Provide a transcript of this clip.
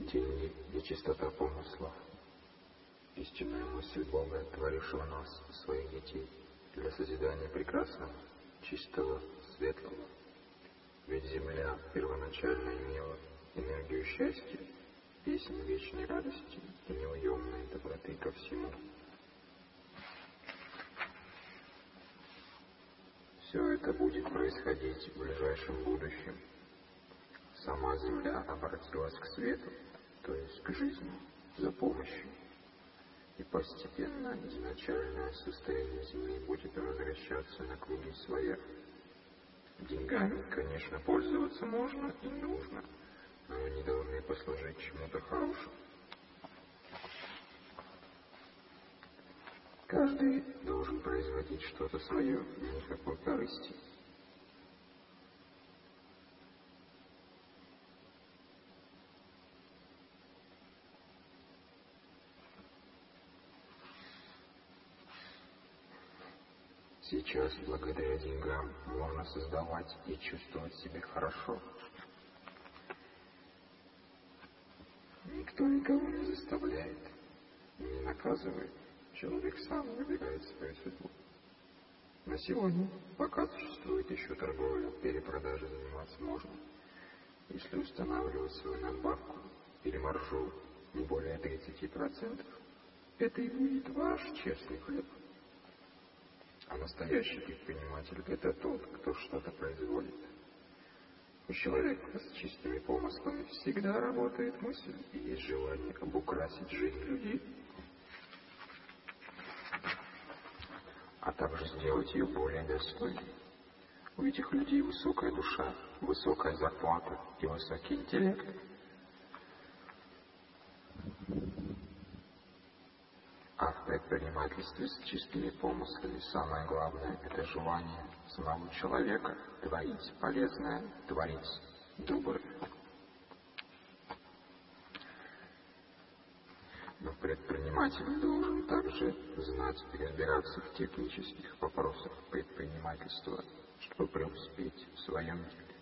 деньги и чистота помыслов. Истинная мысль Бога, творившего нас, своих детей, для созидания прекрасного, чистого, светлого. Ведь земля первоначально имела энергию счастья, песнь вечной радости и неуемной доброты ко всему. Все это будет происходить в ближайшем будущем. Сама земля обратилась к свету, то есть к жизни, за помощью. И постепенно изначальное состояние Земли будет возвращаться на круги своя. Деньгами, конечно, пользоваться можно и нужно, но они должны послужить чему-то хорошему. Каждый должен производить что-то свое, никакой корысти. Сейчас, благодаря деньгам, можно создавать и чувствовать себя хорошо. Никто никого не заставляет, не наказывает. Человек сам выбирает свою судьбу. На сегодня, пока существует еще торговля, перепродажей заниматься можно. Если устанавливать свою надбавку или маржу не более 30%, это и будет ваш честный хлеб. А настоящий предприниматель – это тот, кто что-то производит. У человека с чистыми помыслами всегда работает мысль и есть желание обукрасить жизнь людей, а также сделать ее более достойной. У этих людей высокая душа, высокая зарплата и высокий интеллект. А в предпринимательстве с чистыми помыслами самое главное – это желание самого человека творить полезное, творить доброе. Но предприниматель должен также знать и разбираться в технических вопросах предпринимательства, чтобы преуспеть в своем деле.